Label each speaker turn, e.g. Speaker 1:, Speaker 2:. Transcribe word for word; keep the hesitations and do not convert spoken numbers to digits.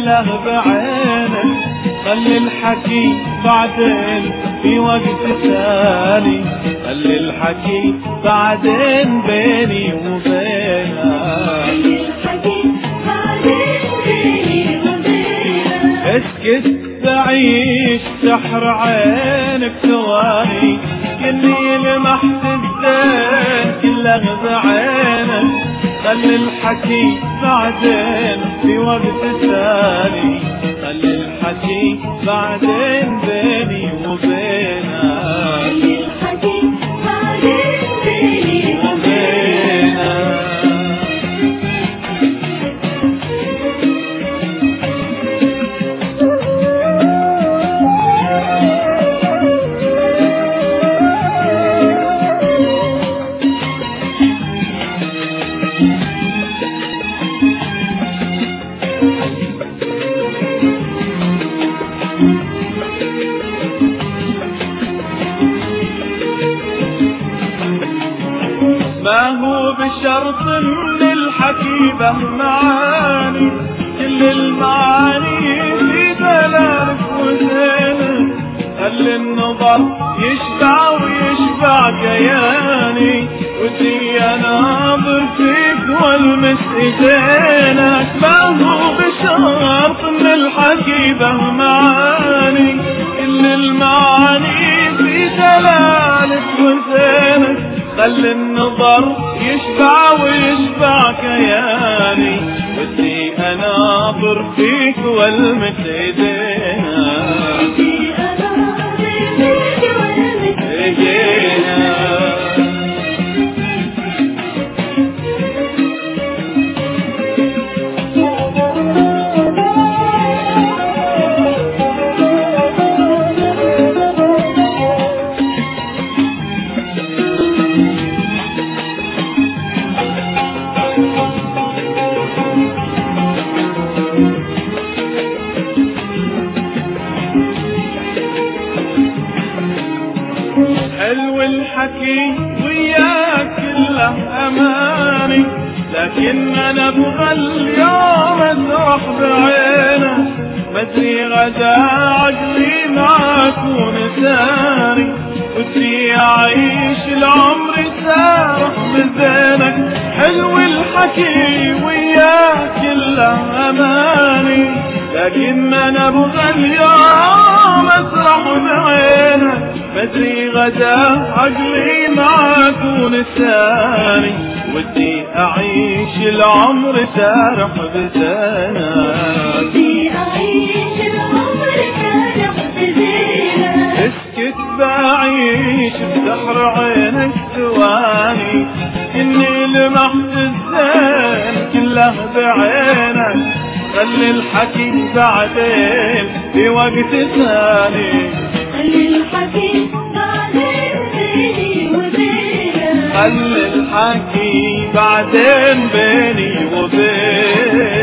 Speaker 1: كله بعينك، خلي الحكي بعدين في وقت ثاني، خلي الحكي بعدين بيني وبينك. اسكت بعيش سحر عينك ثواني، كني لمحت الزين كله بعينك، خلي الحكي بعدين في وقت ثاني، خلي الحكي بعدين بيني وبينك. ما هو بشرط من الحكي به معاني، كل المعاني في دلالك وزينك، خلي النظر يشبع ويشبع كياني، ودي اناظر فيك والمس ايدينك. ما هو بشرط من الحكي به معاني، كل المعاني في دلالك وزينك، خلي النظر يشبع ويشبع كياني، ودي اناظر فيك والمس ايدينك. حلو الحكي وياك كله اماني، لكن انا ابغى اليوم اسرح بعينك، مدري غدا عقلي ما اكون ثاني، ودي اعيش العمر سارح بزينك. حلو الحكي وياك كله اماني، لكن انا ابغى اليوم اسرح بعينك، مدري غدا عقلي ما اكون ثاني، ودي اعيش العمر سارح بزينك.
Speaker 2: ودي اعيش العمر سارح بزينك.
Speaker 1: اسكت بعيش بسحر عينك ثواني، اني لمحت الزين كله بعينك، خلي الحكي بعدين في وقت ثاني،
Speaker 2: خلي الحكي بعدين بيني وبينك.
Speaker 1: خلي الحكي بعدين بيني وبينك.